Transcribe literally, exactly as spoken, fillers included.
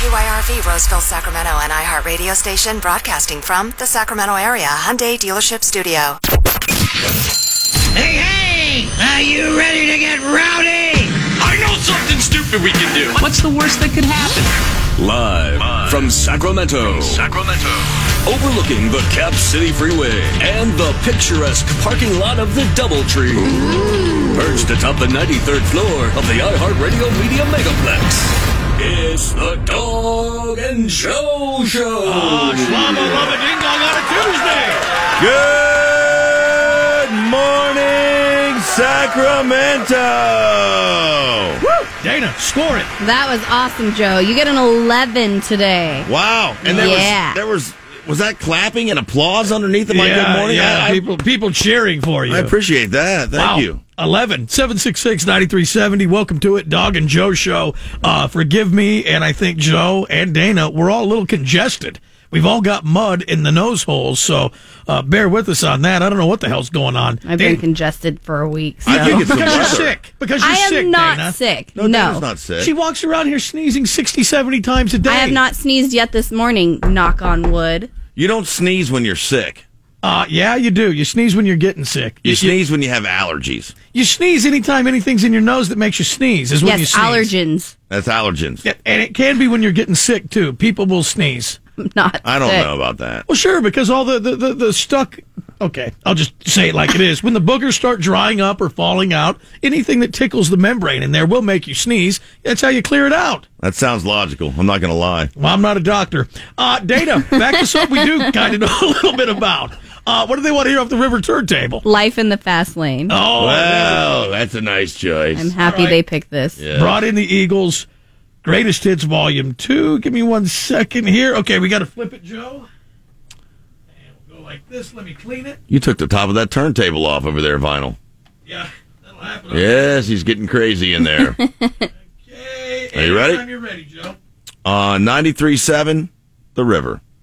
W Y R V Roseville, Sacramento, an iHeart radio station broadcasting from the Sacramento area Hyundai Dealership Studio. Hey, hey! Are you ready to get rowdy? I know something stupid we can do. What's the worst that could happen? Live, Live from Sacramento. From Sacramento. Overlooking the Cap City Freeway and the picturesque parking lot of the Doubletree. Ooh. Perched atop the ninety-third floor of the iHeartRadio Media Megaplex. It's the Dog and Joe Show. Ah, uh, Shlama Lama Ding Dong on a Tuesday. Good morning, Sacramento. Woo! Dana, score it. That was awesome, Joe. You get an eleven today. Wow. And there yeah. was there was was that clapping and applause underneath of my yeah, good morning? Yeah, I, I, people people cheering for you. I appreciate that. Thank wow. you. eleven seven six six nine three seven zero. Welcome to it, Dog and Joe Show. Uh, forgive me, and I think Joe and Dana, we're all a little congested. We've all got mud in the nose holes, so uh, bear with us on that. I don't know what the hell's going on. I've been congested for a week. So. I think it's because the you're weather. sick. Because you're I am sick, not Dana. sick. No, No. Dana's not sick. She walks around here sneezing sixty, seventy times a day. I have not sneezed yet this morning, knock on wood. You don't sneeze when you're sick. Uh, yeah, you do. You sneeze when you're getting sick. You, You, sneeze when you have allergies. You sneeze anytime anything's in your nose that makes you sneeze. Is when Yes, you sneeze. allergens. That's allergens. Yeah, and it can be when you're getting sick, too. People will sneeze. I'm not I don't sick. know about that. Well, sure, because all the, the, the, the stuck... Okay, I'll just say it like it is. When the boogers start drying up or falling out, anything that tickles the membrane in there will make you sneeze. That's how you clear it out. That sounds logical. I'm not going to lie. Well, I'm not a doctor. Uh, Dana, back to something we do kind of know a little bit about. Uh, what do they want to hear off the river turntable? Life in the fast lane. Oh, Well, that's a nice choice. I'm happy All right. they picked this. Yeah. brought in the Eagles. Greatest Hits Volume two. Give me one second here. Okay, we got to flip it, Joe. And we'll go like this. Let me clean it. You took the top of that turntable off over there, Vinyl. Yeah, that'll happen. Yes, he's getting crazy in there. Okay. Are you ready? Anytime you're ready, Joe. uh, ninety-three point seven, The River.